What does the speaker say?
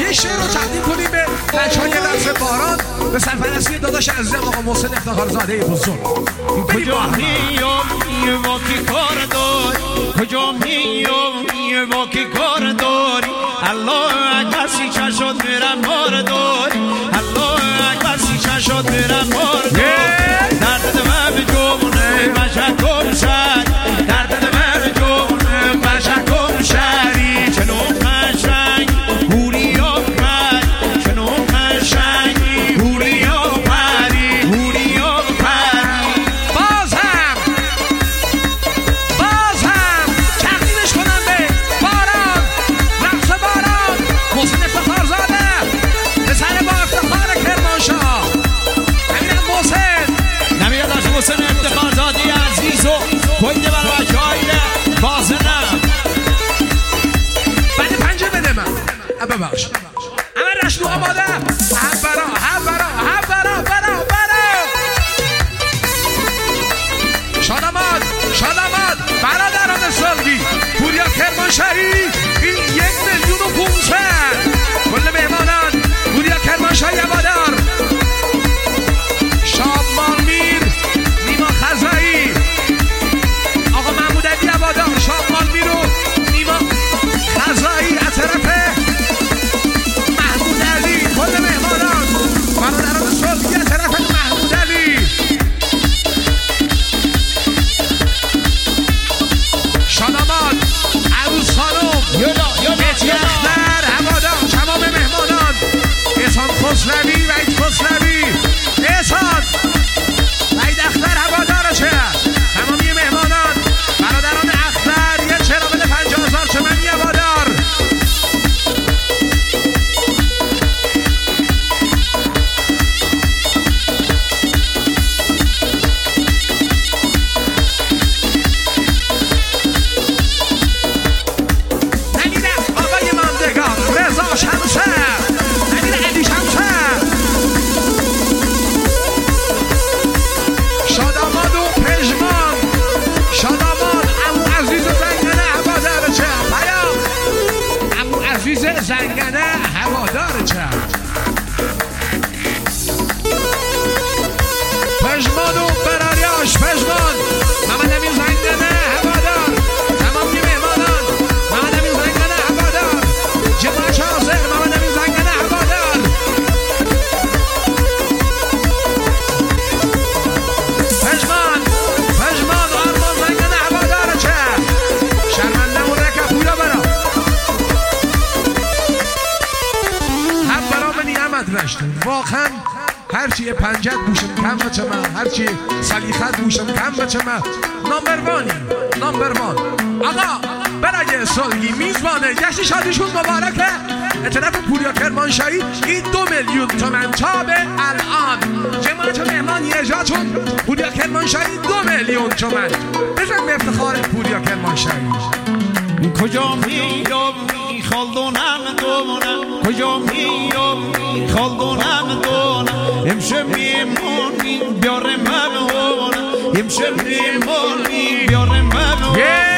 یه شعر رو تقدیم کنیم به بچه‌های درس باران به سرپرستی داداش عزیزم آقا محسن افتخارزاده بزرگ. کجا میای با کی کار داری، کجا میای با کی کار داری، الله اکبر سی چشات میرم مار داری، الله اکبر سی چشات میرم مار داری. درد من به جونه مشکم شد، درد من به جونه مشکم شدی. چنو قشنگ هوری آفرد، چنو قشنگ هوری آفردی، هوری آفردی. بازم تقدیمش کنم به باران، رقص باران، محسن افتخارزاده پسر با افتخار کرمانشاه. نمیاد داشت محسن افتخارزاده عزیز و کنده بر بچه‌های بازنم. بعد پنجه بده من ببخش اما رشنو آماده هم برا شاداماد برادران سالگی پوریا کرمانشاهی این 1,500,000 کل مهمانان پوریا کرمانشاهی هوادار، شادمان میر، نیما خزایی، آقا محمود علی هوادار، شادمان میر و نیما خزایی از طرف محمود علی، کل مهمانان برادران سالگی از طرف محمود علی، شاداماد، عروس خانم، مهدی اختر هوادار، تمام مهمانان، احسان خسروی، وحید خسروی، احسان وحید اختر هوادارشه، تمامی مهمانان برادران اختر یه چرا بده 50,000 تومانی هوادار. نگیره آقای ماندگار رضا شمسه، نگیره علی شمسه، شاداماد و پژمان، شاداماد عمو عزیز زنگنه هوادارچه، پیام عمو عزیز زنگنه هوادارچه، پژمان و براریاش، پژمان محمد امین زنگنه هوادار، تمامی مهمانان محمد امین زنگنه هوادار، جمعه حاضر محمد امین زنگنه هوادار، پژمان آرمان زنگنه هوادارچه، شرمنده مرکب پویا برا هم برا به نعمت رشتون واقعا هرچی پنجت بوشم کم بچه من، هرچی سلیخت بوشم کم بچه من. نامبر وان آقا برای سالگی میزبانه جشن شادیشون مبارکه از طرف پوریا کرمانشاهی این 2,000,000 تومن تا به الان جماعت مهمانی اجراتون پوریا کرمانشاهی 2,000,000 تومن. بزن به افتخار پوریا کرمانشاهی. کجا میای خالدونم دونم، کجا میای خالدونم دونم، امشب میمونی بیاره من هونم، امشب میمونی بیاره من هونم.